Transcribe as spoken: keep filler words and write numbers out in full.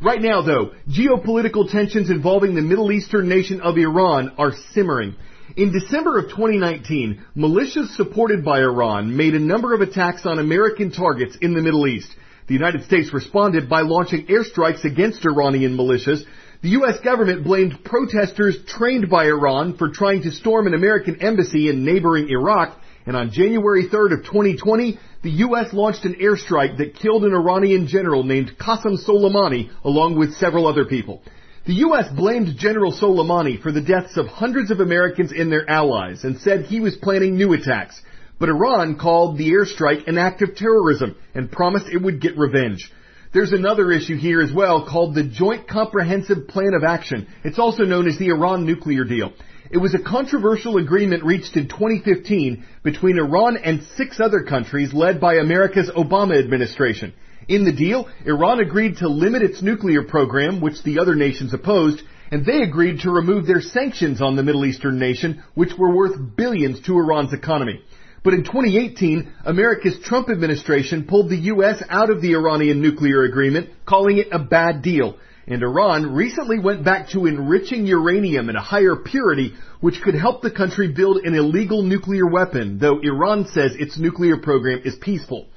Right now, though, geopolitical tensions involving the Middle Eastern nation of Iran are simmering. In December of twenty nineteen, militias supported by Iran made a number of attacks on American targets in the Middle East. The United States responded by launching airstrikes against Iranian militias. The U S government blamed protesters trained by Iran for trying to storm an American embassy in neighboring Iraq. And on January third of twenty twenty, the U S launched an airstrike that killed an Iranian general named Qasem Soleimani, along with several other people. The U S blamed General Soleimani for the deaths of hundreds of Americans and their allies and said he was planning new attacks. But Iran called the airstrike an act of terrorism and promised it would get revenge. There's another issue here as well called the Joint Comprehensive Plan of Action. It's also known as the Iran nuclear deal. It was a controversial agreement reached in twenty fifteen between Iran and six other countries led by America's Obama administration. In the deal, Iran agreed to limit its nuclear program, which the other nations opposed, and they agreed to remove their sanctions on the Middle Eastern nation, which were worth billions to Iran's economy. But in twenty eighteen, America's Trump administration pulled the U S out of the Iranian nuclear agreement, calling it a bad deal. And Iran recently went back to enriching uranium at a higher purity, which could help the country build an illegal nuclear weapon, though Iran says its nuclear program is peaceful.